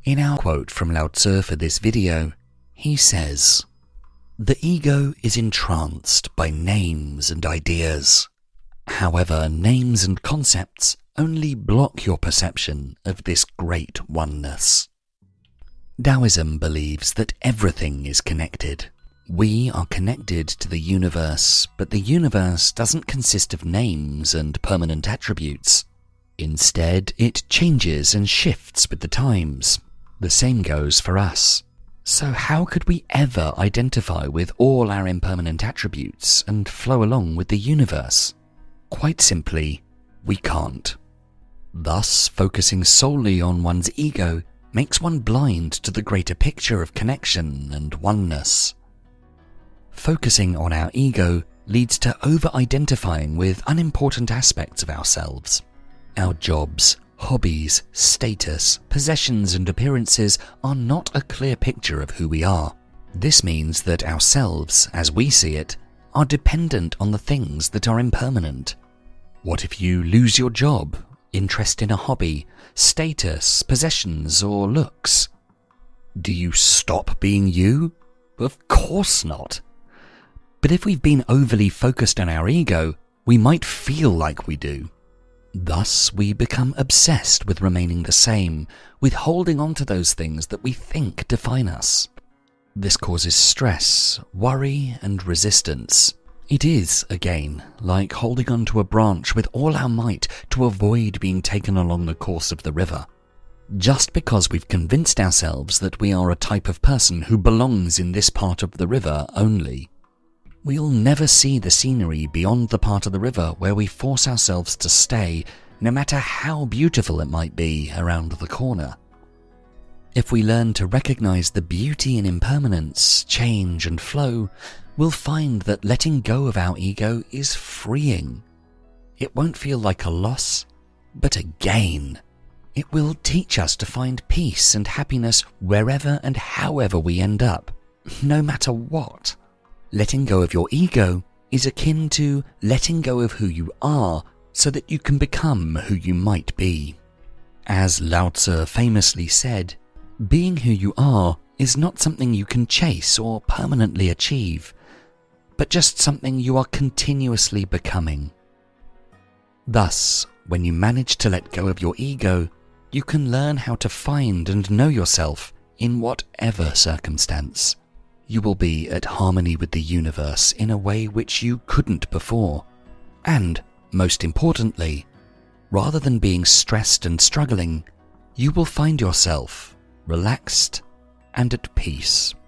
In our quote from Lao Tzu for this video, he says, "The ego is entranced by names and ideas. However, names and concepts only block your perception of this great oneness." Taoism believes that everything is connected. We are connected to the universe, but the universe doesn't consist of names and permanent attributes. Instead, it changes and shifts with the times. The same goes for us. So how could we ever identify with all our impermanent attributes and flow along with the universe? Quite simply, we can't. Thus, focusing solely on one's ego makes one blind to the greater picture of connection and oneness. Focusing on our ego leads to over-identifying with unimportant aspects of ourselves. Our jobs, hobbies, status, possessions and appearances are not a clear picture of who we are. This means that ourselves, as we see it, are dependent on the things that are impermanent. What if you lose your job, interest in a hobby, status, possessions or looks? Do you stop being you? Of course not. But if we've been overly focused on our ego, we might feel like we do. Thus, we become obsessed with remaining the same, with holding on to those things that we think define us. This causes stress, worry, and resistance. It is, again, like holding on to a branch with all our might to avoid being taken along the course of the river. Just because we've convinced ourselves that we are a type of person who belongs in this part of the river only, we'll never see the scenery beyond the part of the river where we force ourselves to stay, no matter how beautiful it might be around the corner. If we learn to recognize the beauty in impermanence, change and flow, we'll find that letting go of our ego is freeing. It won't feel like a loss, but a gain. It will teach us to find peace and happiness wherever and however we end up, no matter what. Letting go of your ego is akin to letting go of who you are so that you can become who you might be. As Lao Tzu famously said, being who you are is not something you can chase or permanently achieve, but just something you are continuously becoming. Thus, when you manage to let go of your ego, you can learn how to find and know yourself in whatever circumstance. You will be at harmony with the universe in a way which you couldn't before. And, most importantly, rather than being stressed and struggling, you will find yourself relaxed and at peace.